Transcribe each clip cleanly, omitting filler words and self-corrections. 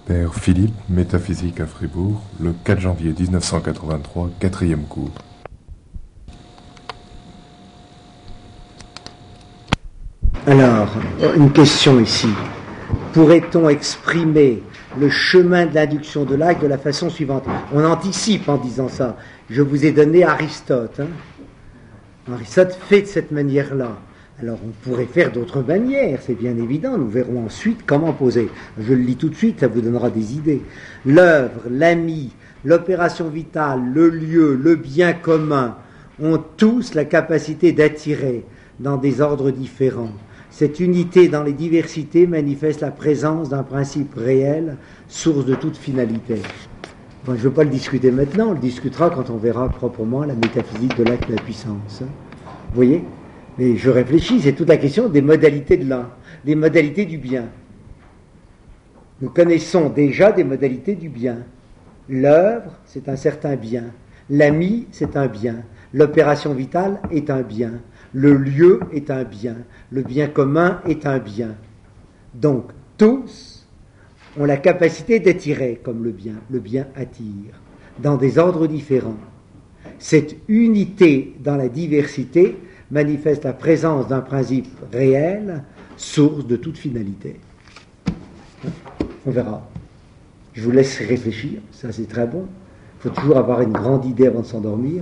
Père Philippe, métaphysique à Fribourg, le 4 janvier 1983, 4e cours. Alors, une question ici. Pourrait-on exprimer le chemin de l'induction de l'acte de la façon suivante? On anticipe en disant ça. Je vous ai donné Aristote. Aristote fait de cette manière-là. Alors on pourrait faire d'autres manières, c'est bien évident, nous verrons ensuite comment poser. Je le lis tout de suite, ça vous donnera des idées. L'œuvre, l'ami, l'opération vitale, le lieu, le bien commun ont tous la capacité d'attirer dans des ordres différents. Cette unité dans les diversités manifeste la présence d'un principe réel, source de toute finalité. Bon, je ne veux pas le discuter maintenant, on le discutera quand on verra proprement la métaphysique de l'acte de la puissance. Vous voyez ? Mais je réfléchis, c'est toute la question des modalités de l'un, des modalités du bien. Nous connaissons déjà des modalités du bien. L'œuvre, c'est un certain bien. L'ami, c'est un bien. L'opération vitale est un bien. Le lieu est un bien. Le bien commun est un bien. Donc, tous ont la capacité d'attirer comme le bien attire, dans des ordres différents. Cette unité dans la diversité manifeste la présence d'un principe réel, source de toute finalité. On verra. Je vous laisse réfléchir, ça c'est très bon. Il faut toujours avoir une grande idée avant de s'endormir.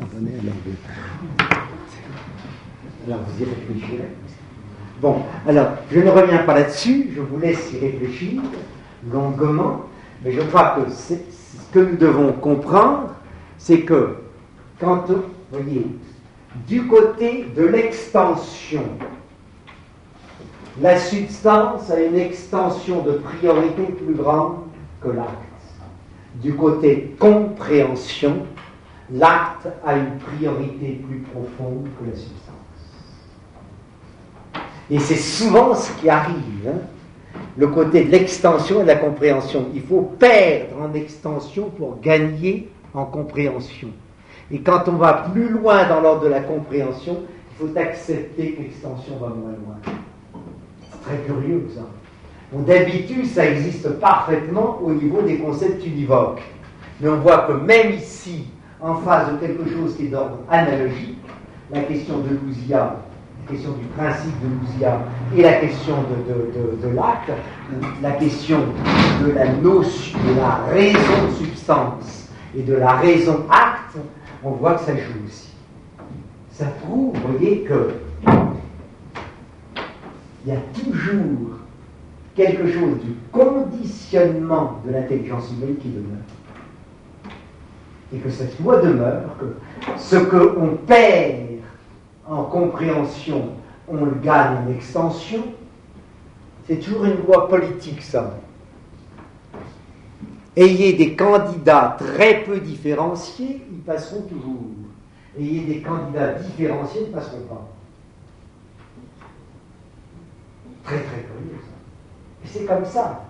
Alors vous y réfléchirez. Bon, alors je ne reviens pas là-dessus, je vous laisse y réfléchir longuement, mais je crois que ce que nous devons comprendre, c'est que quand, vous voyez, du côté de l'extension, la substance a une extension de priorité plus grande que l'acte. Du côté compréhension, l'acte a une priorité plus profonde que la substance. Et c'est souvent ce qui arrive, le côté de l'extension et de la compréhension. Il faut perdre en extension pour gagner en compréhension. Et quand on va plus loin dans l'ordre de la compréhension, il faut accepter que l'extension va moins loin. C'est très curieux, ça. Bon, d'habitude, ça existe parfaitement au niveau des concepts univoques. Mais on voit que même ici, en face de quelque chose qui est d'ordre analogique, la question de l'ousia, la question du principe de l'ousia et la question de l'acte, la question de la notion, de la raison de substance et de la raison acte, on voit que ça joue aussi. Ça prouve, vous voyez, que il y a toujours quelque chose du conditionnement de l'intelligence humaine qui demeure. Et que cette loi demeure, que ce qu'on perd en compréhension, on le gagne en extension. C'est toujours une loi politique, ça. Ayez des candidats très peu différenciés, ils passeront toujours. Ayez des candidats différenciés, ils ne passeront pas. Très très curieux, ça. Et c'est comme ça.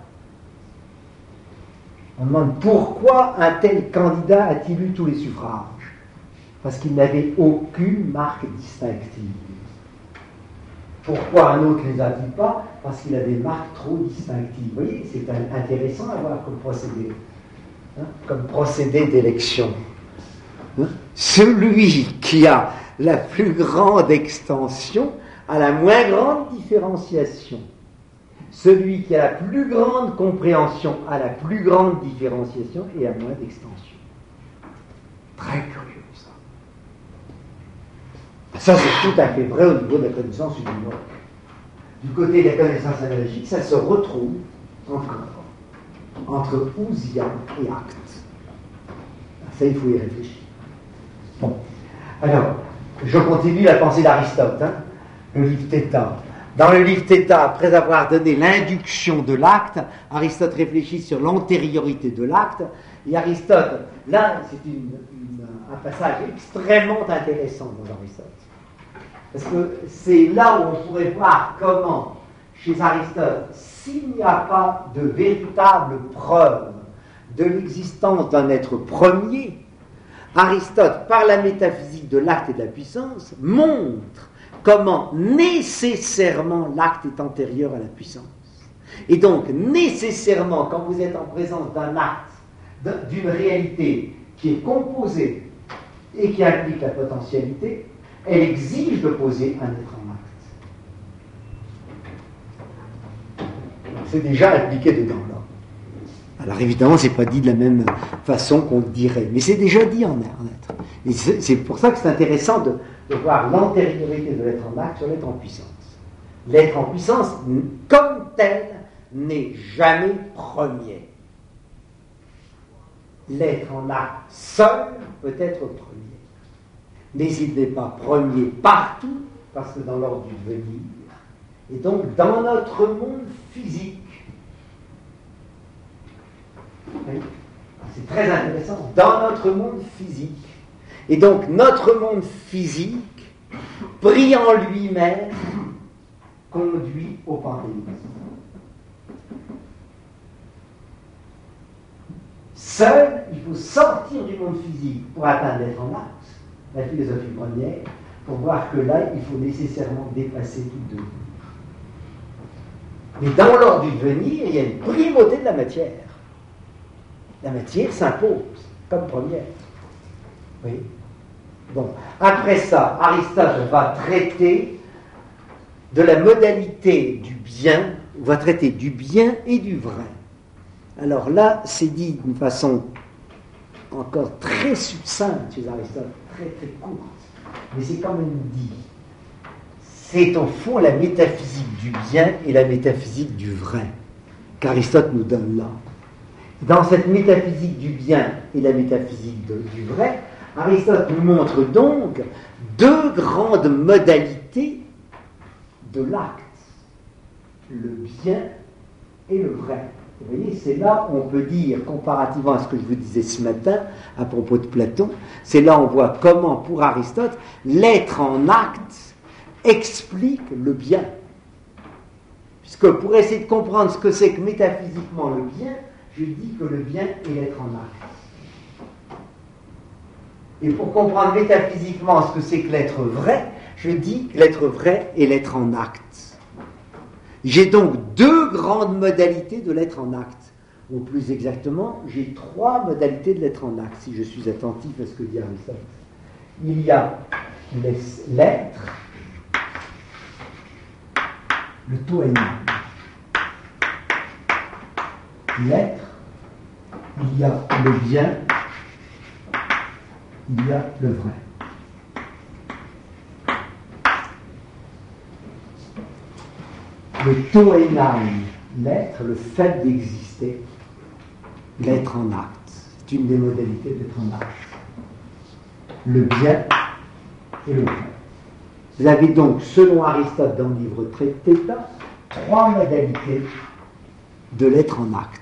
On demande pourquoi un tel candidat a-t-il eu tous les suffrages? Parce qu'il n'avait aucune marque distinctive. Pourquoi un autre ne les a-t-il pas? Parce qu'il a des marques trop distinctives. Vous voyez, c'est intéressant à voir comme procédé. Comme procédé d'élection. Celui qui a la plus grande extension a la moins grande différenciation. Celui qui a la plus grande compréhension a la plus grande différenciation et a moins d'extension. Très curieux, ça. Ça, c'est tout à fait vrai au niveau de la connaissance univoque. Du côté de la connaissance analogique, ça se retrouve encore entre ousia et acte. Ça, il faut y réfléchir. Bon. Alors, je continue la pensée d'Aristote, le livre Theta. Dans le livre Theta, après avoir donné l'induction de l'acte, Aristote réfléchit sur l'antériorité de l'acte. Et Aristote, là, c'est un passage extrêmement intéressant dans Aristote. Parce que c'est là où on pourrait voir comment, chez Aristote, s'il n'y a pas de véritable preuve de l'existence d'un être premier, Aristote, par la métaphysique de l'acte et de la puissance, montre comment nécessairement l'acte est antérieur à la puissance. Et donc, nécessairement, quand vous êtes en présence d'un acte, d'une réalité qui est composée et qui implique la potentialité, elle exige de poser un être en acte. C'est déjà impliqué dedans, là. Alors évidemment, c'est pas dit de la même façon qu'on le dirait, mais c'est déjà dit en être. Et c'est pour ça que c'est intéressant de voir l'antériorité de l'être en acte sur l'être en puissance. L'être en puissance, comme tel, n'est jamais premier. L'être en acte seul peut être premier. Mais il n'est pas premier partout, parce que dans l'ordre du devenir, et donc dans notre monde physique, oui, c'est très intéressant, dans notre monde physique, et donc notre monde physique, pris en lui-même, conduit au panthéisme. Seul, il faut sortir du monde physique pour atteindre l'être en acte, la philosophie première, pour voir que là, il faut nécessairement dépasser tout devenir. Mais dans l'ordre du devenir, il y a une primauté de la matière. La matière s'impose comme première. Oui. Bon, après ça, Aristote va traiter de la modalité du bien, va traiter du bien et du vrai. Alors là, c'est dit d'une façon encore très succincte chez Aristote, très très courte, mais c'est quand même dit. C'est au fond la métaphysique du bien et la métaphysique du vrai qu'Aristote nous donne là. Dans cette métaphysique du bien et la métaphysique du vrai, Aristote nous montre donc deux grandes modalités de l'acte, le bien et le vrai. Vous voyez, c'est là où on peut dire, comparativement à ce que je vous disais ce matin à propos de Platon, c'est là où on voit comment, pour Aristote, l'être en acte explique le bien. Puisque pour essayer de comprendre ce que c'est que métaphysiquement le bien, je dis que le bien est l'être en acte. Et pour comprendre métaphysiquement ce que c'est que l'être vrai, je dis que l'être vrai est l'être en acte. J'ai donc deux grandes modalités de l'être en acte. Ou plus exactement, j'ai trois modalités de l'être en acte, si je suis attentif à ce que dit Aristote. Il y a l'être, le toénon. L'être, il y a le bien, il y a le vrai. Le toénon, l'être, le fait d'exister, l'être en acte. C'est une des modalités d'être en acte. Le bien et le vrai. Vous avez donc, selon Aristote dans le livre Theta, trois modalités de l'être en acte.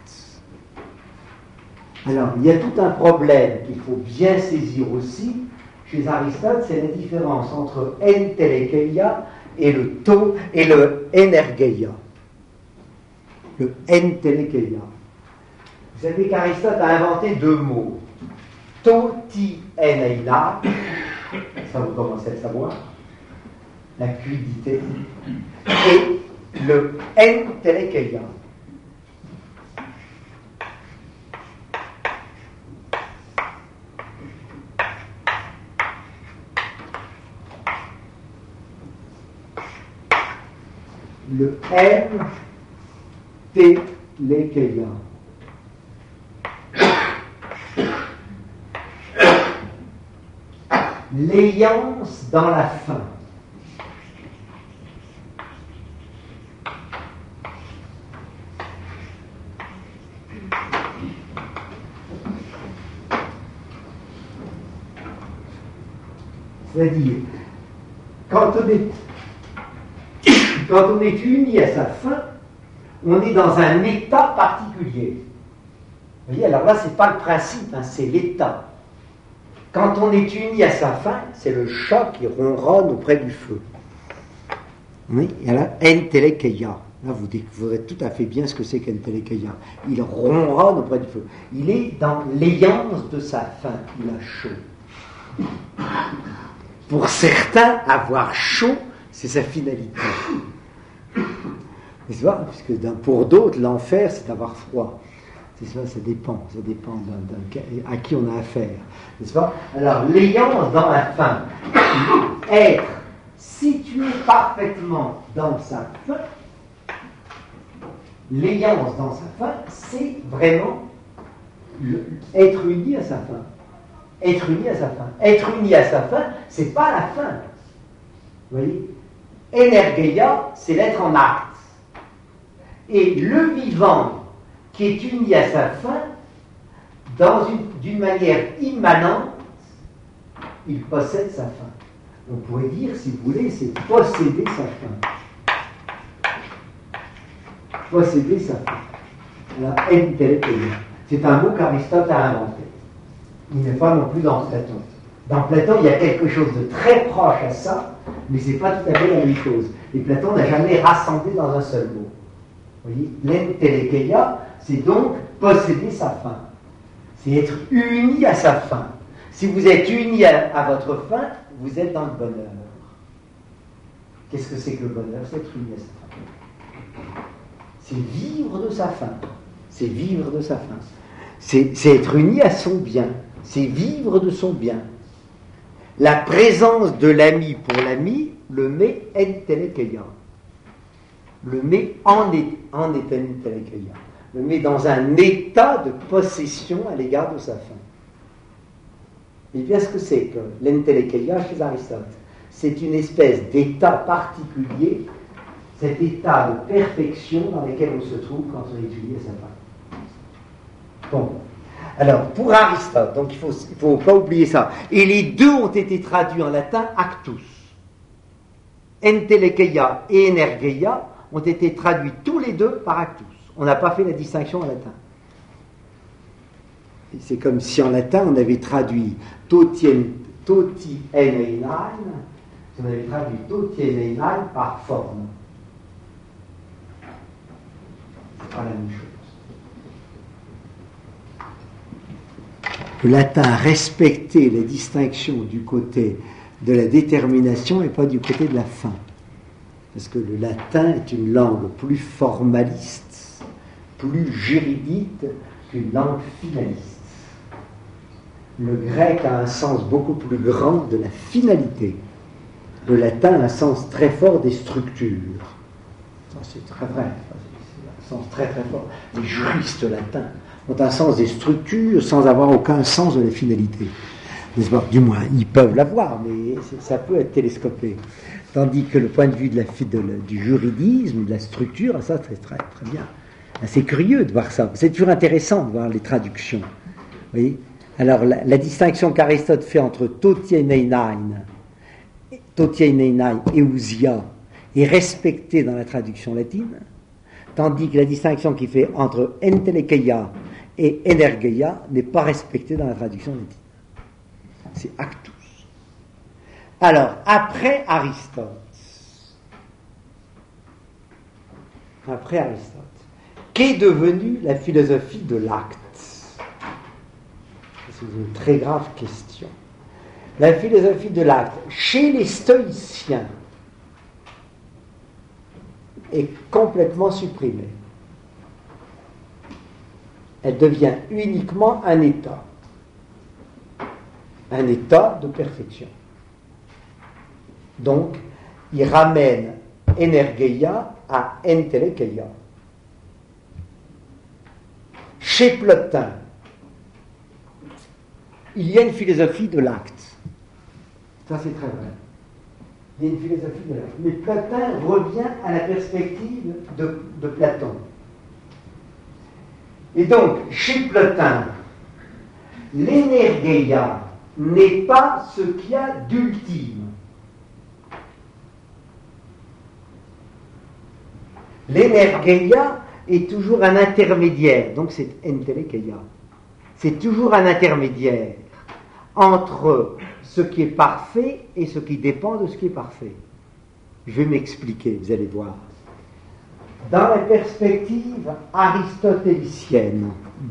Alors, il y a tout un problème qu'il faut bien saisir aussi chez Aristote, c'est la différence entre entelekeia et le to et le energeia. Le entelekeia. Vous savez qu'Aristote a inventé deux mots. Toti eneina, ça vous commencez à le savoir, la cuidité, et le entelekeia. Le entelekeia. L'ayance dans la fin. C'est-à-dire, quand on est uni à sa fin, on est dans un état particulier. Vous voyez, alors là, ce n'est pas le principe, hein, c'est l'état. Quand on est uni à sa fin, c'est le chat qui ronronne auprès du feu. Oui, et là, entelekeia. Là, vous découvrez tout à fait bien ce que c'est qu'entelekeia. Il ronronne auprès du feu. Il est dans l'ayance de sa fin. Il a chaud. Pour certains, avoir chaud, c'est sa finalité. N'est-ce pas? Puisque pour d'autres, l'enfer, c'est d'avoir froid. C'est ça, ça dépend à qui on a affaire. N'est-ce pas? Alors, l'ayant dans la fin, être situé parfaitement dans sa fin, l'ayance dans sa fin, c'est vraiment être uni à sa fin. Être uni à sa fin. Être uni à sa fin, c'est pas la fin. Vous voyez? Energeia, c'est l'être en acte. Et le vivant qui est uni à sa fin, d'une manière immanente, il possède sa fin. On pourrait dire, si vous voulez, c'est posséder sa fin. Posséder sa fin. La entelecheia. C'est un mot qu'Aristote a inventé. Il n'est pas non plus dans Platon. Dans Platon, il y a quelque chose de très proche à ça, mais ce n'est pas tout à fait la même chose. Et Platon n'a jamais rassemblé dans un seul mot. Vous voyez, l'entelecheia, c'est donc posséder sa fin. C'est être uni à sa fin. Si vous êtes uni à votre fin, vous êtes dans le bonheur. Qu'est-ce que c'est que le bonheur? C'est être uni à sa fin. C'est vivre de sa fin. C'est vivre de sa fin. C'est être uni à son bien. C'est vivre de son bien. La présence de l'ami pour l'ami le met entelecheia. Le met en entelecheia. Le met dans un état de possession à l'égard de sa fin. Et bien, ce que c'est que l'entelecheia chez Aristote? C'est une espèce d'état particulier, cet état de perfection dans lequel on se trouve quand on est uni à sa fin. Bon. Alors, pour Aristote, donc il faut pas oublier ça. Et les deux ont été traduits en latin actus. Entelecheia et energeia ont été traduits tous les deux par actus. On n'a pas fait la distinction en latin. Et c'est comme si en latin on avait traduit totieneinain, on avait traduit totieneinain par forme. C'est pas la même chose. Le latin respectait les distinctions du côté de la détermination et pas du côté de la fin. Parce que le latin est une langue plus formaliste, plus juridique qu'une langue finaliste. Le grec a un sens beaucoup plus grand de la finalité. Le latin a un sens très fort des structures. Ça, c'est très vrai. C'est un sens très très fort. Les juristes latins ont un sens des structures sans avoir aucun sens de la finalité. N'est-ce pas? Du moins, ils peuvent l'avoir, mais ça peut être télescopé. Tandis que le point de vue du juridisme, de la structure, ça c'est très, très bien. C'est curieux de voir ça. C'est toujours intéressant de voir les traductions. Vous voyez? Alors, la distinction qu'Aristote fait entre totieneinain et ousia est respectée dans la traduction latine, tandis que la distinction qu'il fait entre entelecheia et energeia n'est pas respectée dans la traduction latine. C'est actus. Alors, après Aristote, qu'est devenue la philosophie de l'acte? C'est une très grave question. La philosophie de l'acte, chez les stoïciens, est complètement supprimée. Elle devient uniquement un état de perfection. Donc, il ramène energeia à entelecheia. Chez Plotin, il y a une philosophie de l'acte. Ça, c'est très vrai. Il y a une philosophie de l'acte. Mais Plotin revient à la perspective de Platon. Et donc, chez Plotin, l'energeia n'est pas ce qu'il y a d'ultime. L'energeia est toujours un intermédiaire, donc c'est entelecheia. C'est toujours un intermédiaire entre ce qui est parfait et ce qui dépend de ce qui est parfait. Je vais m'expliquer, vous allez voir. Dans la perspective aristotélicienne,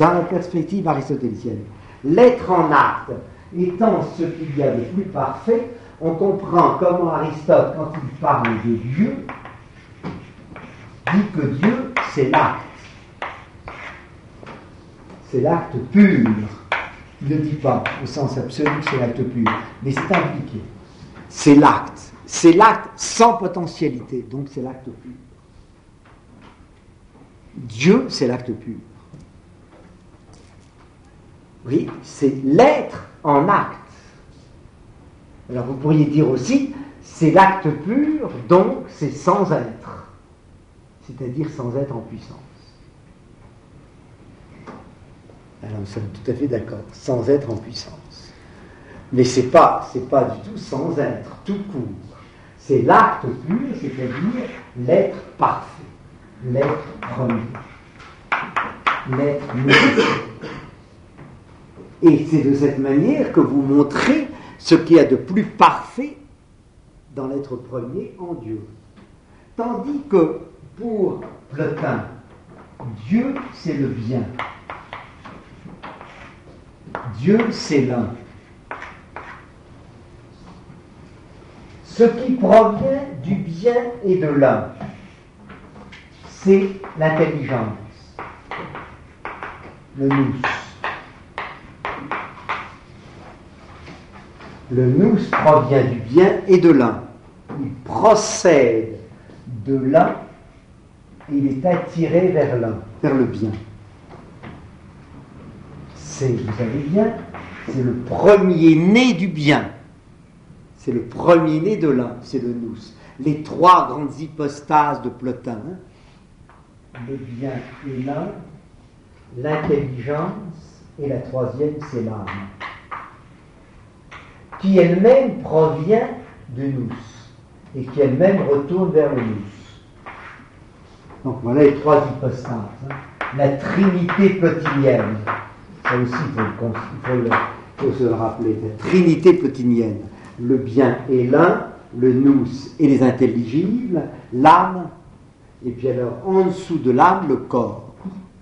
l'être en acte étant ce qu'il y a de plus parfait, on comprend comment Aristote, quand il parle de Dieu, dit que Dieu, c'est l'acte. C'est l'acte pur. Il ne dit pas au sens absolu que c'est l'acte pur, mais c'est impliqué. C'est l'acte. C'est l'acte sans potentialité, donc c'est l'acte pur. Dieu, c'est l'acte pur. Oui, c'est l'être en acte. Alors vous pourriez dire aussi, c'est l'acte pur, donc c'est sans être. C'est-à-dire sans être en puissance. Alors nous sommes tout à fait d'accord, sans être en puissance. Mais c'est pas du tout sans être, tout court. C'est l'acte pur, c'est-à-dire l'être parfait, l'être premier, l'être nouveau. Et c'est de cette manière que vous montrez ce qu'il y a de plus parfait dans l'être premier en Dieu. Tandis que pour Plotin, Dieu c'est le bien. Dieu c'est l'un. Ce qui provient du bien et de l'un, c'est l'intelligence, le nous. Le nous provient du bien et de l'un. Il procède de l'un et il est attiré vers l'un, vers le bien. C'est, vous savez bien, c'est le premier-né du bien. C'est le premier-né de l'un, c'est le nous. Les trois grandes hypostases de Plotin, le bien et l'un, l'intelligence et la troisième, c'est l'âme, qui elle-même provient du nous et qui elle-même retourne vers le nous. Donc voilà les trois hypostases. La trinité plotinienne, ça aussi il faut se le rappeler, la trinité plotinienne, le bien et l'un, le nous et les intelligibles, l'âme, et puis alors en dessous de l'âme, le corps.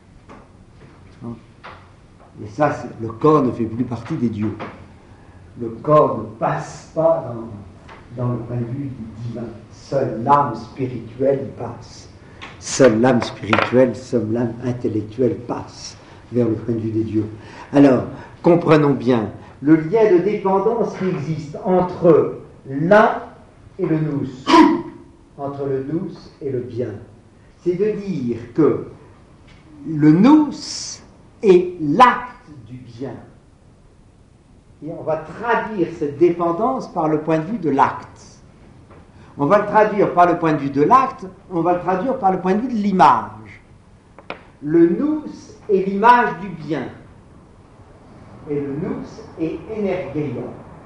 Et ça, le corps ne fait plus partie des dieux. Le corps ne passe pas dans le point de vue divin. Seule l'âme spirituelle y passe. Seule l'âme spirituelle, seule l'âme intellectuelle passe vers le point de vue des dieux. Alors, comprenons bien le lien de dépendance qui existe entre l'un et le nous, entre le nous et le bien. C'est de dire que le nous est l'acte du bien. Et on va traduire cette dépendance par le point de vue de l'acte. On va le traduire par le point de vue de l'acte, on va le traduire par le point de vue de l'image. Le nous est l'image du bien. Et le nous est énergeia.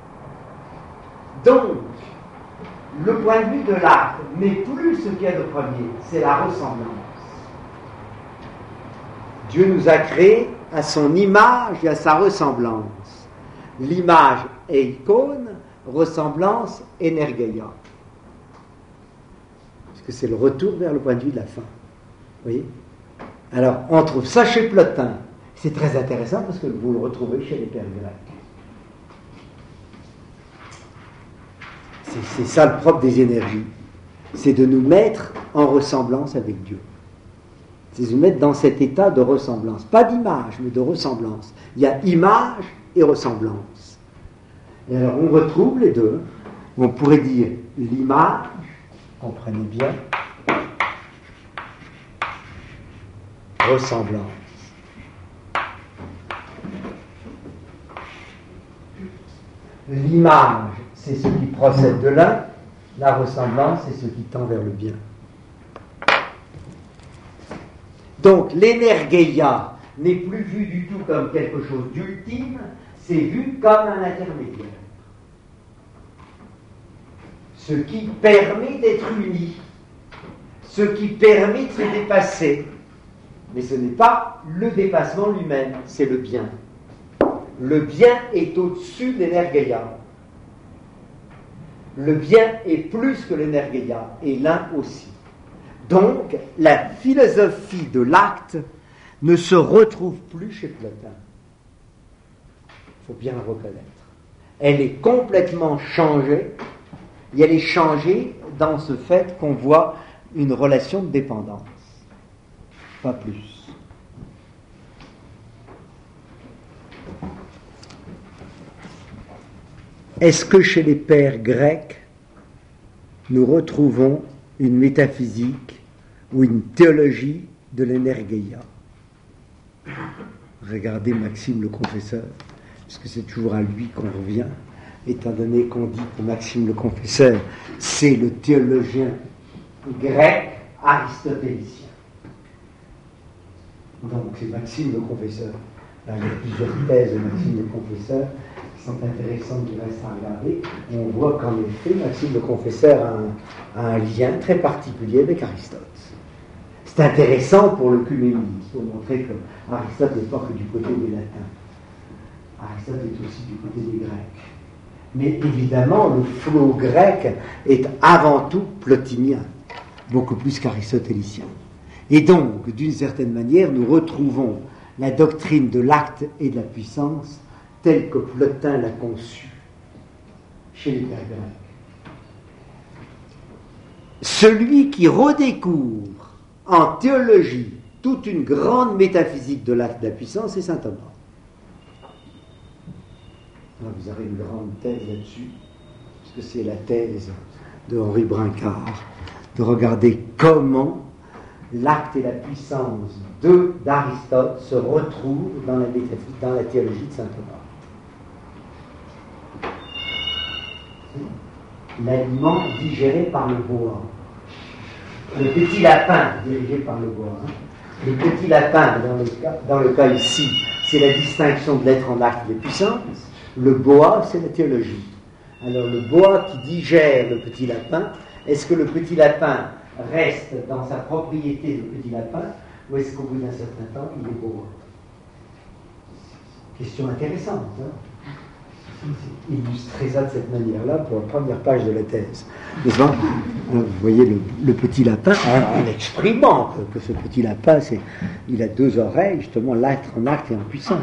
Donc, le point de vue de l'acte n'est plus ce qu'il y a de premier, c'est la ressemblance. Dieu nous a créés à son image et à sa ressemblance. L'image est icône, ressemblance énergeia. Parce que c'est le retour vers le point de vue de la fin. Vous voyez ? Alors, on trouve ça chez Plotin. C'est très intéressant parce que vous le retrouvez chez les pères grecs. C'est ça le propre des énergies. C'est de nous mettre en ressemblance avec Dieu. C'est de nous mettre dans cet état de ressemblance. Pas d'image, mais de ressemblance. Il y a image et ressemblance. Et alors on retrouve les deux. On pourrait dire l'image, comprenez bien, ressemblance. L'image, c'est ce qui procède de l'un, la ressemblance, c'est ce qui tend vers le bien. Donc l'énergeia n'est plus vu du tout comme quelque chose d'ultime, c'est vu comme un intermédiaire. Ce qui permet d'être uni, ce qui permet de se dépasser. Mais ce n'est pas le dépassement lui-même, c'est le bien. Le bien est au-dessus de l'énergeia. Le bien est plus que l'énergeia, et l'un aussi. Donc, la philosophie de l'acte ne se retrouve plus chez Plotin. Il faut bien le reconnaître. Elle est complètement changée, et elle est changée dans ce fait qu'on voit une relation de dépendance. pas plus. Est-ce que chez les pères grecs, nous retrouvons une métaphysique ou une théologie de l'énergeia? Regardez Maxime le Confesseur, puisque c'est toujours à lui qu'on revient, étant donné qu'on dit que Maxime le Confesseur, c'est le théologien grec aristotélicien. Donc c'est Maxime le Confesseur. Là, il y a plusieurs thèses de Maxime le Confesseur qui sont intéressantes du reste à regarder. On voit qu'en effet, Maxime le Confesseur a un lien très particulier avec Aristote. C'est intéressant pour l'œcuménisme, pour montrer que Aristote n'est pas que du côté des latins. Aristote est aussi du côté des grecs. Mais évidemment, le flot grec est avant tout plotinien, beaucoup plus qu'aristotélicien. Et donc, d'une certaine manière, nous retrouvons la doctrine de l'acte et de la puissance telle que Plotin l'a conçue chez les pères grecs. Celui qui redécouvre en théologie toute une grande métaphysique de l'acte et de la puissance, c'est saint Thomas. Alors vous avez une grande thèse là-dessus, parce que c'est la thèse de Henri Brincard, de regarder comment l'acte et la puissance d'Aristote se retrouvent dans la théologie de saint Thomas. L'aliment digéré par le bois. Le petit lapin dirigé par le bois. Le petit lapin, dans le cas ici, c'est la distinction de l'être en acte et de puissance. Le boa, c'est la théologie. Alors le boa qui digère le petit lapin, est-ce que le petit lapin reste dans sa propriété de petit lapin, ou est-ce qu'au bout d'un certain temps, il est boa? Question intéressante, hein? Illustrer ça de cette manière-là pour la première page de la thèse. Vous voyez le petit lapin, en exprimant que ce petit lapin, il a deux oreilles, justement, l'être en acte et en puissance.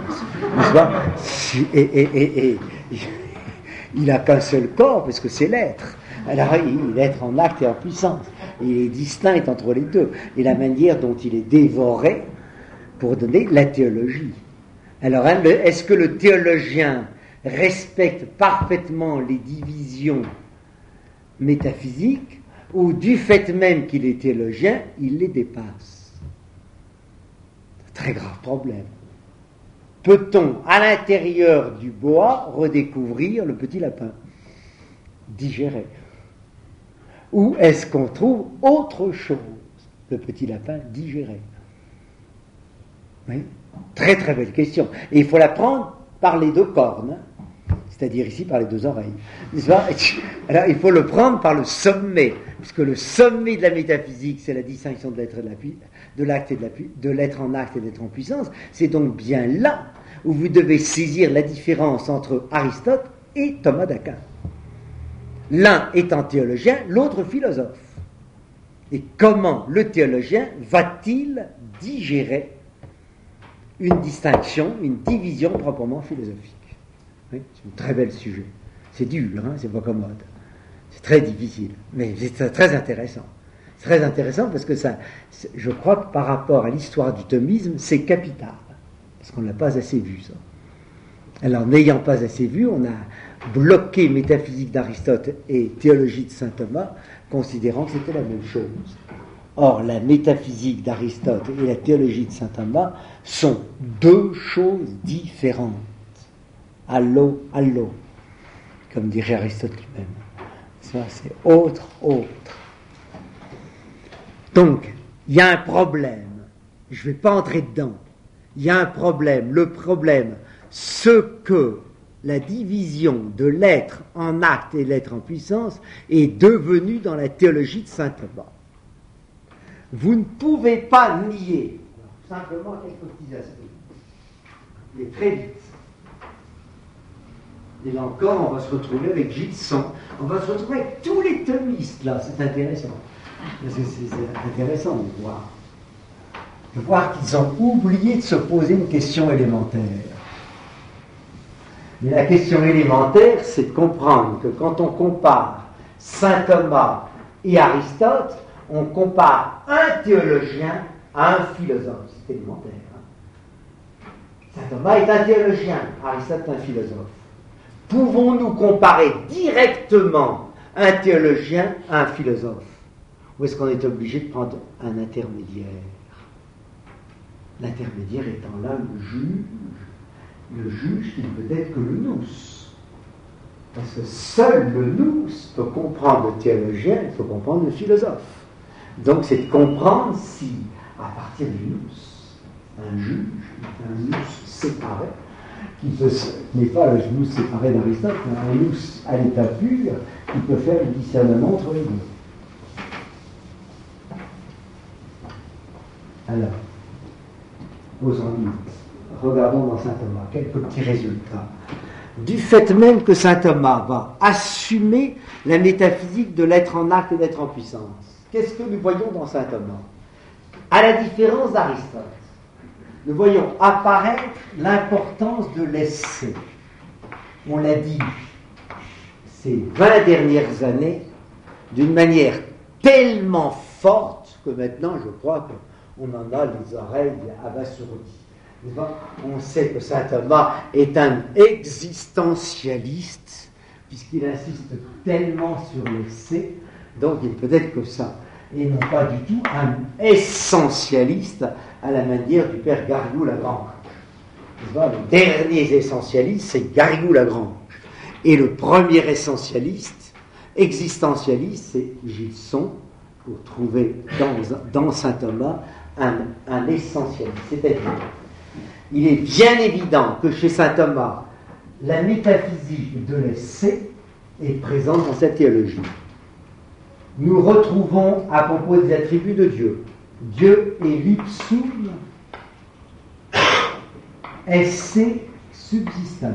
Et il n'a qu'un seul corps, parce que c'est l'être. Alors, il est être en acte et en puissance. Il est distinct entre les deux. Et la manière dont il est dévoré pour donner la théologie. Alors, est-ce que le théologien respecte parfaitement les divisions métaphysiques, ou du fait même qu'il est théologien, il les dépasse? Très grave problème. Peut-on, à l'intérieur du boa, redécouvrir le petit lapin, digérer? Ou est-ce qu'on trouve autre chose, le petit lapin digéré? Oui, très très belle question. Et il faut la prendre par les deux cornes, c'est-à-dire ici par les deux oreilles. Alors il faut le prendre par le sommet, puisque le sommet de la métaphysique, c'est la distinction de l'être et de l'acte et de l'être en acte et de l'être en puissance. C'est donc bien là où vous devez saisir la différence entre Aristote et Thomas d'Aquin. L'un étant théologien, l'autre philosophe. Et comment le théologien va-t-il digérer une distinction, une division proprement philosophique? Oui, c'est un très bel sujet. C'est dur, hein, c'est pas commode. C'est très difficile, mais c'est très intéressant. C'est très intéressant parce que ça, je crois que par rapport à l'histoire du thomisme, c'est capital. Parce qu'on ne l'a pas assez vu, ça. Alors, n'ayant pas assez vu, on a bloqué métaphysique d'Aristote et théologie de saint Thomas, considérant que c'était la même chose. Or, la métaphysique d'Aristote et la théologie de saint Thomas sont deux choses différentes. Allo, comme dirait Aristote lui-même. Ça, c'est autre. Donc, il y a un problème. Je ne vais pas entrer dedans. Il y a un problème. Le problème, ce que la division de l'être en acte et l'être en puissance est devenue dans la théologie de saint Thomas. Vous ne pouvez pas nier, simplement quelques petits aspects. Mais très vite. Et là encore, on va se retrouver avec Gilson. On va se retrouver avec tous les thomistes, là. C'est intéressant. Parce que c'est intéressant de voir qu'ils ont oublié de se poser une question élémentaire. Mais la question élémentaire, c'est de comprendre que quand on compare saint Thomas et Aristote, on compare un théologien à un philosophe. C'est élémentaire. Saint Thomas est un théologien, Aristote est un philosophe. Pouvons-nous comparer directement un théologien à un philosophe? Ou est-ce qu'on est obligé de prendre un intermédiaire? L'intermédiaire étant là le juge qui ne peut être que le nous. Parce que seul le nous peut comprendre le théologien, il faut comprendre le philosophe. Donc c'est de comprendre si, à partir du nous, un juge est un nous séparé, qui n'est pas le nous séparé d'Aristote, mais un nous à l'état pur, qui peut faire le discernement entre les deux. Alors, regardons dans saint Thomas quelques petits résultats. Du fait même que saint Thomas va assumer la métaphysique de l'être en acte et d'être en puissance, qu'est-ce que nous voyons dans saint Thomas? À la différence d'Aristote, nous voyons apparaître l'importance de l'essai. On l'a dit ces 20 dernières années d'une manière tellement forte que maintenant je crois qu'on en a les oreilles abasourdies. On sait que saint Thomas est un existentialiste puisqu'il insiste tellement sur l'essai, donc il peut être que ça, et non pas du tout un essentialiste à la manière du père Garrigou-Lagrange. Les derniers essentialistes, c'est Garrigou-Lagrange. Et le premier essentialiste, existentialiste, c'est Gilson, pour trouver dans saint Thomas un essentialiste. C'est-à-dire, il est bien évident que chez saint Thomas, la métaphysique de l'essai est présente dans cette théologie. Nous retrouvons à propos des attributs de Dieu. Dieu est l'ipsum esse subsistans.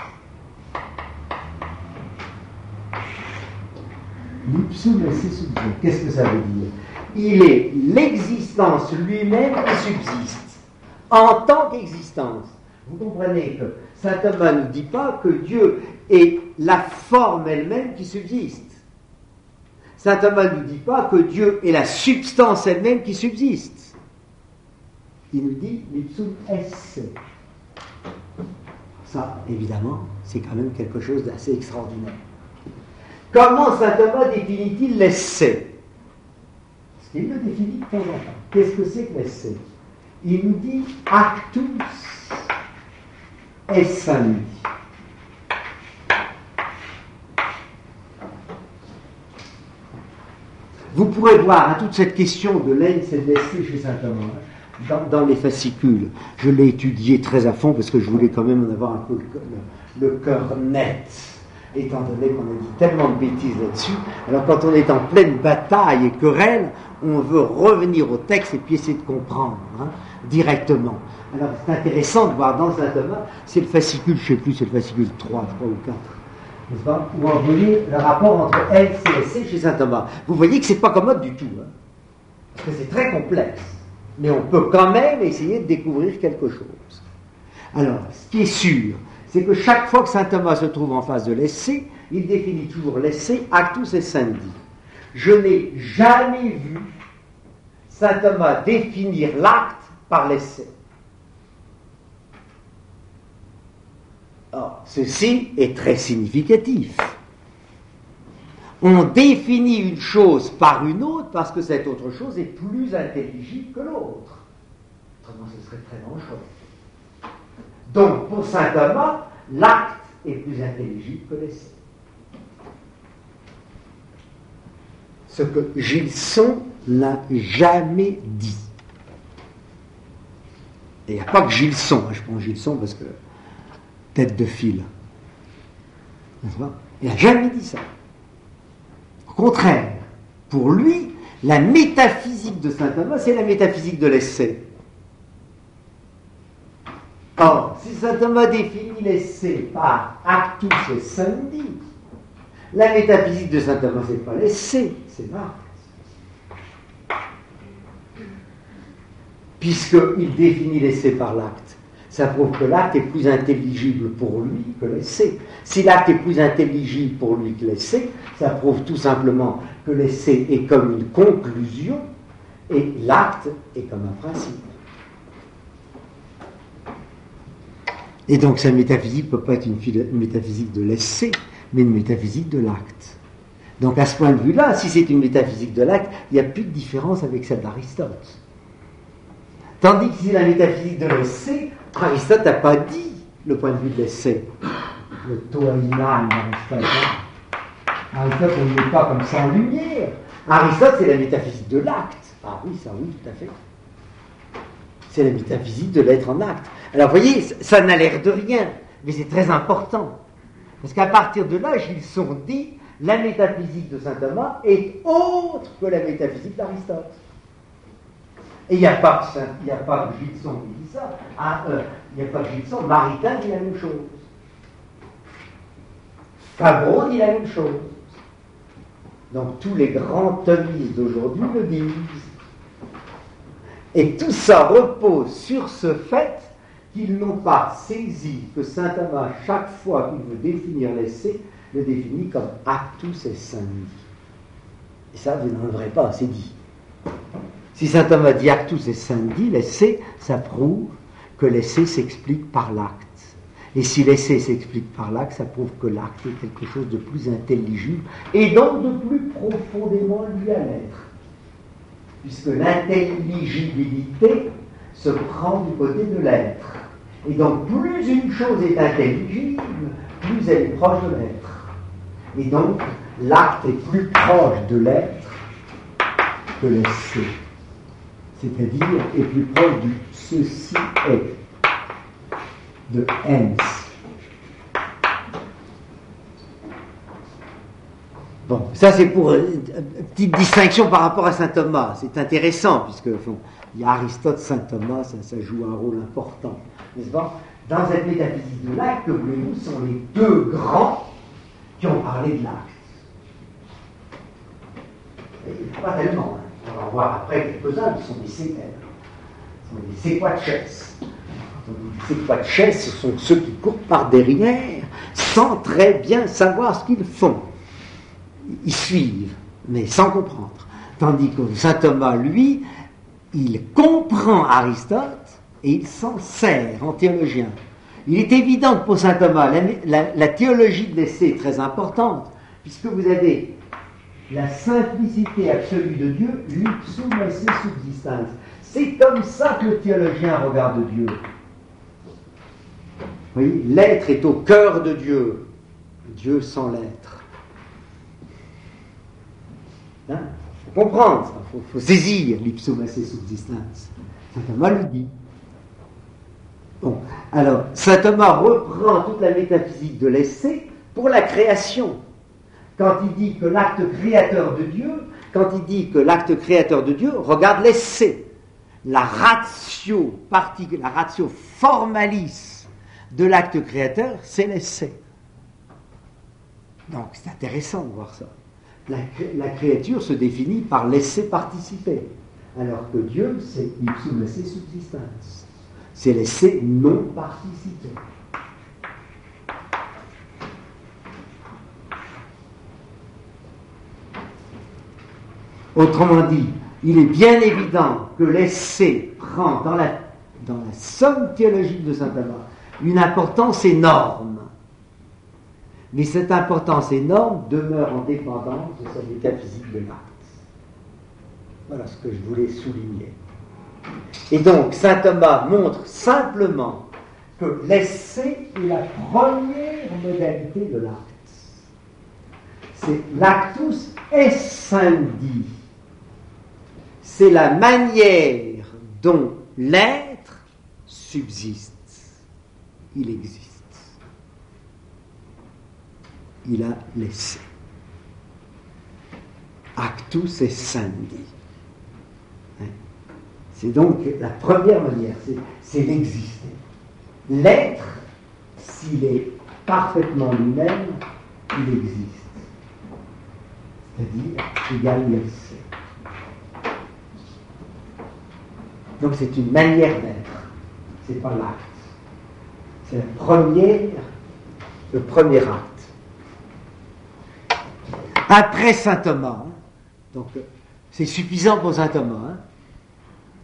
L'ipsum esse subsistans. Qu'est-ce que ça veut dire? Il est l'existence lui-même qui subsiste, en tant qu'existence. Vous comprenez que saint Thomas ne dit pas que Dieu est la forme elle-même qui subsiste. Saint Thomas ne nous dit pas que Dieu est la substance elle-même qui subsiste. Il nous dit l'ipsum esse. Ça, évidemment, c'est quand même quelque chose d'assez extraordinaire. Comment saint Thomas définit-il l'essai? Parce qu'il le définit de temps en temps. Qu'est-ce que c'est que l'essai? Il nous dit actus essendi. Vous pourrez voir toute cette question de l'ens et de l'essai chez saint Thomas dans les fascicules. Je l'ai étudié très à fond parce que je voulais quand même en avoir un peu le cœur net, étant donné qu'on a dit tellement de bêtises là-dessus. Alors quand on est en pleine bataille et querelle, on veut revenir au texte et puis essayer de comprendre directement. Alors c'est intéressant de voir dans saint Thomas, c'est le fascicule, je ne sais plus, c'est le fascicule 3 ou 4. N'est-ce pas? Où on voyez le rapport entre L, C et C chez saint Thomas. Vous voyez que c'est pas commode du tout, parce que c'est très complexe. Mais on peut quand même essayer de découvrir quelque chose. Alors, ce qui est sûr, c'est que chaque fois que saint Thomas se trouve en face de l'essai, il définit toujours l'essai actus essendi. Je n'ai jamais vu saint Thomas définir l'acte par l'essai. Or, ceci est très significatif. On définit une chose par une autre parce que cette autre chose est plus intelligible que l'autre. Autrement, ce serait très dangereux. Donc, pour saint Thomas, l'acte est plus intelligible que l'essai. Ce que Gilson n'a jamais dit. Et il n'y a pas que Gilson, je prends Gilson parce que tête de fil. N'est-ce pas? Il n'a jamais dit ça. Au contraire, pour lui, la métaphysique de saint Thomas, c'est la métaphysique de l'essai. Or, si saint Thomas définit l'essai par actus essendi, la métaphysique de saint Thomas, c'est pas l'essai, c'est l'acte. Puisqu'il définit l'essai par l'acte, ça prouve que l'acte est plus intelligible pour lui que l'essai. Si l'acte est plus intelligible pour lui que l'essai, ça prouve tout simplement que l'essai est comme une conclusion Et l'acte est comme un principe. Et donc sa métaphysique ne peut pas être une métaphysique de l'essai, mais une métaphysique de l'acte. Donc à ce point de vue-là, si c'est une métaphysique de l'acte, il n'y a plus de différence avec celle d'Aristote. Tandis que si la métaphysique de l'essai, Aristote n'a pas dit le point de vue de l'essai. Le toaïnam d'Aristote. Aristote ne met pas comme ça en lumière. Aristote, c'est la métaphysique de l'acte. Ah oui, ça oui, tout à fait. C'est la métaphysique de l'être en acte. Alors vous voyez, ça n'a l'air de rien, mais c'est très important. Parce qu'à partir de là, ils sont dit, la métaphysique de saint Thomas est autre que la métaphysique d'Aristote. Et il n'y a pas que Gilson qui dit ça. Il n'y a pas que Gilson, Maritain dit la même chose. Fabreau dit la même chose. Donc tous les grands thomistes d'aujourd'hui le disent. Et tout ça repose sur ce fait qu'ils n'ont pas saisi que saint Thomas, chaque fois qu'il veut définir l'essai, le définit comme actus essendi. Et ça, vous n'en aurez pas assez dit. Si saint Thomas dit actus essendi, l'essai, ça prouve que l'essai s'explique par l'acte. Et si l'essai s'explique par l'acte, ça prouve que l'acte est quelque chose de plus intelligible et donc de plus profondément lié à l'être. Puisque l'intelligibilité se prend du côté de l'être. Et donc, plus une chose est intelligible, plus elle est proche de l'être. Et donc, l'acte est plus proche de l'être que l'essai. C'est-à-dire, est plus proche du ceci est, de ens. Bon, ça c'est pour une petite distinction par rapport à saint Thomas. C'est intéressant, puisque il y a Aristote, saint Thomas, ça joue un rôle important. N'est-ce pas? Dans cette métaphysique de l'acte, que voulez-vous, sont les deux grands qui ont parlé de l'acte. Pas tellement, hein. On va en voir après quelques-uns qui sont des séquelles. Ce sont des séquaches. Les séquaches, ce sont ceux qui courent par derrière sans très bien savoir ce qu'ils font. Ils suivent, mais sans comprendre. Tandis que saint Thomas, lui, il comprend Aristote et il s'en sert en théologien. Il est évident que pour saint Thomas, la théologie de l'essai est très importante, puisque vous avez la simplicité absolue de Dieu, l'ipsum esse subsistans. C'est comme ça que le théologien regarde Dieu. Vous voyez, l'être est au cœur de Dieu, Dieu sans l'être. Il faut comprendre ça, il faut saisir l'ipsum esse subsistans. Saint Thomas le dit. Bon, alors, saint Thomas reprend toute la métaphysique de l'essai pour la création. Quand il dit que l'acte créateur de Dieu, regarde l'essai. La ratio formalis de l'acte créateur, c'est l'essai. Donc, c'est intéressant de voir ça. La créature se définit par l'essai participé, alors que Dieu, c'est ipsum esse subsistans. C'est l'essai non participé. Autrement dit, il est bien évident que l'essai prend dans la somme théologique de saint Thomas une importance énorme. Mais cette importance énorme demeure en dépendance de sa métaphysique de l'acte. Voilà ce que je voulais souligner. Et donc, saint Thomas montre simplement que l'essai est la première modalité de l'acte. C'est l'actus essendi. C'est la manière dont l'être subsiste. Il existe. Il a l'essai. Actus essendi. C'est donc la première manière, c'est l'exister. L'être, s'il est parfaitement lui-même, il existe. C'est-à-dire égal l'essai. Donc c'est une manière d'être, c'est pas l'acte. C'est le premier acte. Après saint Thomas, donc c'est suffisant pour saint Thomas,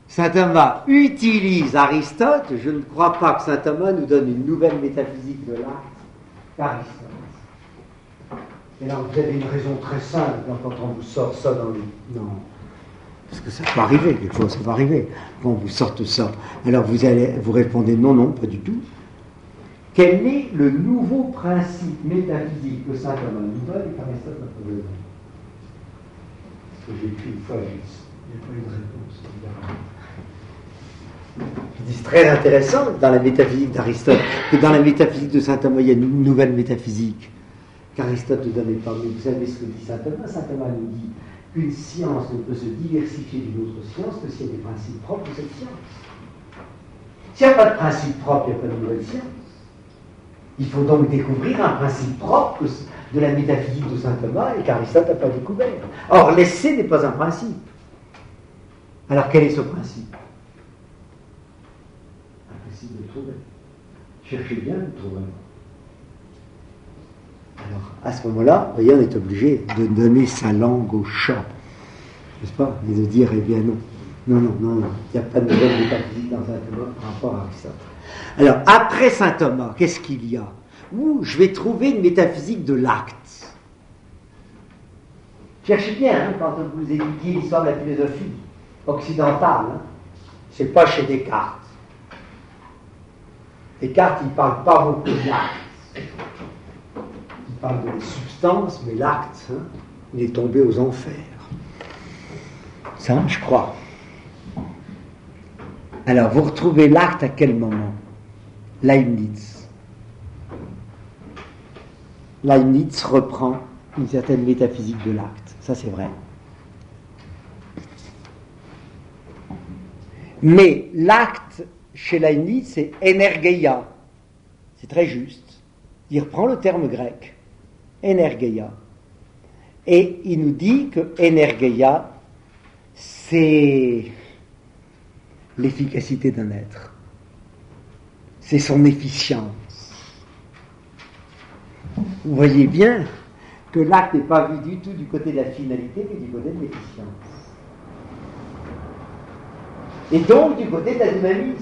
Saint Thomas utilise Aristote. Je ne crois pas que Saint Thomas nous donne une nouvelle métaphysique de l'acte qu'Aristote. Et là, vous avez une raison très simple quand on vous sort ça dans les... Non. Parce que ça peut arriver, quelquefois ça va arriver. Quand on vous sorte ça, alors vous répondez non, pas du tout. Quel est le nouveau principe métaphysique que Saint Thomas nous donne et qu'Aristote n'a pas donné? Parce que j'ai écrit une fois, j'ai pas eu de réponse. C'est très intéressant dans la métaphysique d'Aristote que dans la métaphysique de Saint Thomas, il y a une nouvelle métaphysique qu'Aristote ne donnait pas. Mais vous savez ce que dit Saint Thomas? Saint Thomas nous dit qu'une science ne peut se diversifier d'une autre science que s'il y a des principes propres de cette science. S'il n'y a pas de principe propre, il n'y a pas de nouvelle science. Il faut donc découvrir un principe propre de la métaphysique de Saint Thomas et qu'Aristote n'a pas découvert. Or, l'essai n'est pas un principe. Alors, quel est ce principe? Impossible de le trouver. Cherchez bien, vous trouverez. Alors, à ce moment-là, vous voyez, on est obligé de donner sa langue au chat, n'est-ce pas? Et de dire, eh bien non, il n'y a pas de nouvelle métaphysique dans Saint Thomas par rapport à Aristote. Alors, après Saint Thomas, qu'est-ce qu'il y a? Je vais trouver une métaphysique de l'acte. Cherchez bien, quand vous étudiez l'histoire de la philosophie occidentale, c'est pas chez Descartes. Descartes, il ne parle pas beaucoup de l'acte. Il parle de la substance, mais l'acte, il est tombé aux enfers. Ça, je crois. Alors, vous retrouvez l'acte à quel moment? Leibniz. Leibniz reprend une certaine métaphysique de l'acte. Ça, c'est vrai. Mais l'acte, chez Leibniz, c'est energeia. C'est très juste. Il reprend le terme grec, energeia. Et il nous dit que energeia, c'est l'efficacité d'un être. C'est son efficience. Vous voyez bien que l'acte n'est pas vu du tout du côté de la finalité, mais du côté de l'efficience. Et donc du côté de la dynamisme.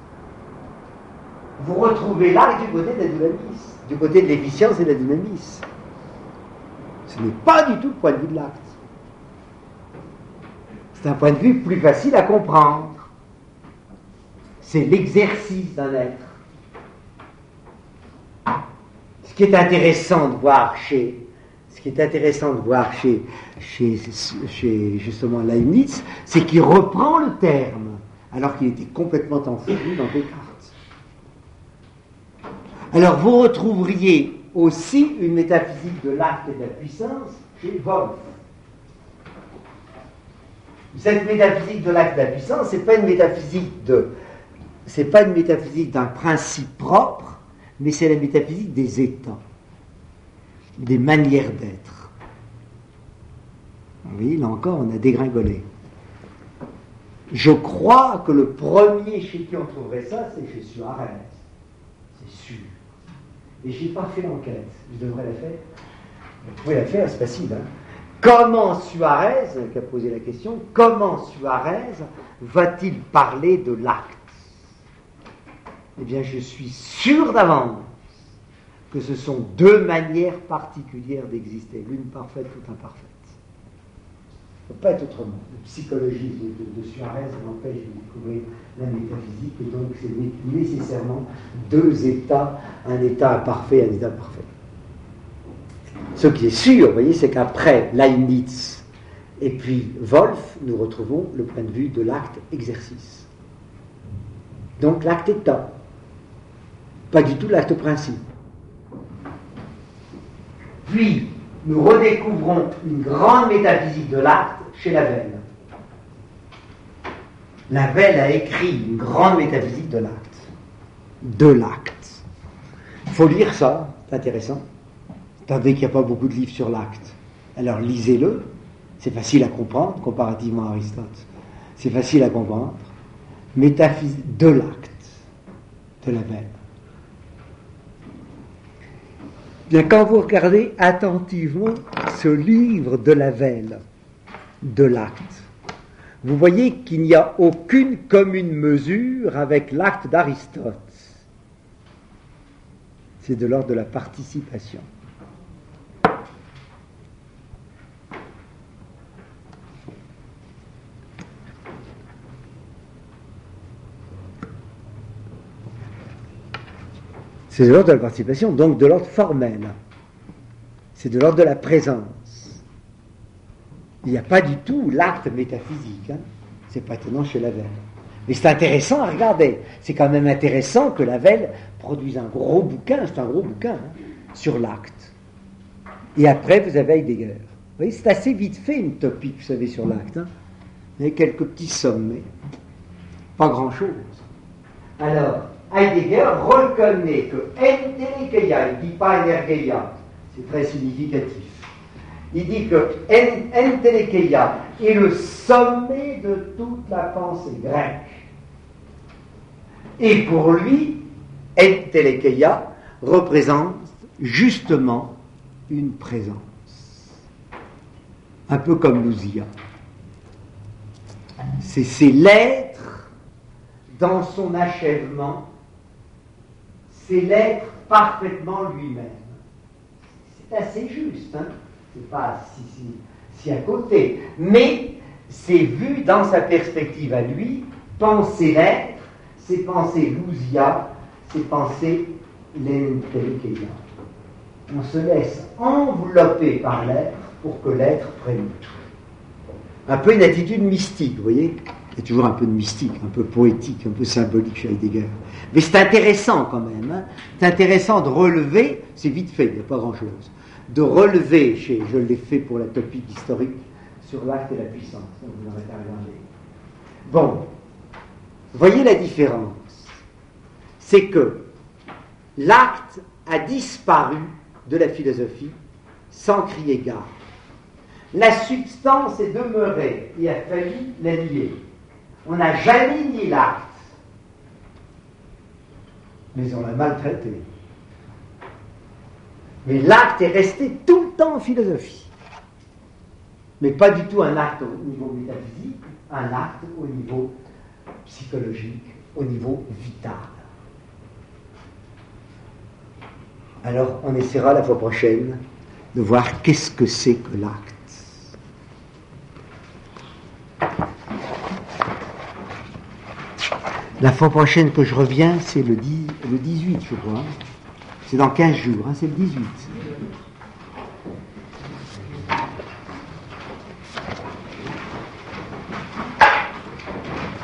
Vous retrouvez l'acte du côté de la dynamisme, du côté de l'efficience et de la dynamisme. Ce n'est pas du tout le point de vue de l'acte. C'est un point de vue plus facile à comprendre. C'est l'exercice d'un être. Ce qui est intéressant de voir chez justement Leibniz, c'est qu'il reprend le terme, alors qu'il était complètement enfoui dans Descartes. Alors vous retrouveriez aussi une métaphysique de l'acte et de la puissance chez Wolff. Cette métaphysique de l'acte et de la puissance, c'est pas une métaphysique d'un principe propre, mais c'est la métaphysique des états, des manières d'être. Oui, là encore, on a dégringolé. Je crois que le premier chez qui on trouverait ça, c'est chez Suarez. C'est sûr. Et je n'ai pas fait l'enquête. Je devrais la faire. Vous pouvez la faire, c'est facile. Comment Suarez, qui a posé la question, comment Suarez va-t-il parler de l'acte? Eh bien, je suis sûr d'avance que ce sont deux manières particulières d'exister, l'une parfaite, l'autre imparfaite. Ça ne peut pas être autrement. La psychologie de Suarez m'empêche de découvrir la métaphysique, et donc c'est nécessairement deux états, un état imparfait et un état parfait. Ce qui est sûr, vous voyez, c'est qu'après Leibniz et puis Wolff, nous retrouvons le point de vue de l'acte-exercice. Donc l'acte-état. Pas du tout l'acte-principe. Puis, nous redécouvrons une grande métaphysique de l'acte chez Lavelle. Lavelle a écrit une grande métaphysique de l'acte. De l'acte. Il faut lire ça, c'est intéressant. Tandis qu'il n'y a pas beaucoup de livres sur l'acte. Alors lisez-le, c'est facile à comprendre comparativement à Aristote. C'est facile à comprendre. Métaphysique de l'acte de Lavelle. Bien, quand vous regardez attentivement ce livre de Lavelle, de l'acte, vous voyez qu'il n'y a aucune commune mesure avec l'acte d'Aristote. C'est de l'ordre de la participation. C'est de l'ordre de la participation, donc de l'ordre formel. C'est de l'ordre de la présence. Il n'y a pas du tout l'acte métaphysique. C'est pas étonnant chez Lavelle. Mais c'est intéressant à regarder. C'est quand même intéressant que Lavelle produise un gros bouquin, c'est un gros bouquin, sur l'acte. Et après, vous avez Heidegger. Vous voyez, c'est assez vite fait une topique, vous savez, sur l'acte. Il y a quelques petits sommets. Pas grand-chose. Alors, Heidegger reconnaît que enteleikeia, il ne dit pas energeia, c'est très significatif. Il dit que enteleikeia est le sommet de toute la pensée grecque. Et pour lui, enteleikeia représente justement une présence. Un peu comme l'ousia. C'est l'être dans son achèvement. C'est l'être parfaitement lui-même. C'est assez juste, c'est pas si à côté, mais c'est vu dans sa perspective à lui, penser l'être, c'est penser l'ousia, c'est penser l'enteleikeia. On se laisse envelopper par l'être pour que l'être prenne tout. Un peu une attitude mystique, vous voyez ? Il y a toujours un peu de mystique, un peu poétique, un peu symbolique chez Heidegger. Mais c'est intéressant quand même. C'est intéressant de relever, c'est vite fait, il n'y a pas grand-chose, de relever, je l'ai fait pour la topique historique, sur l'acte et la puissance. Donc vous n'aurez pas regardé. Bon, voyez la différence. C'est que l'acte a disparu de la philosophie sans crier gare. La substance est demeurée et a failli la nier. On n'a jamais nié l'acte, mais on l'a maltraité. Mais l'acte est resté tout le temps en philosophie. Mais pas du tout un acte au niveau métaphysique, un acte au niveau psychologique, au niveau vital. Alors, on essaiera la fois prochaine de voir qu'est-ce que c'est que l'acte. La fois prochaine que je reviens, c'est le 18, je crois. C'est dans 15 jours, c'est le 18.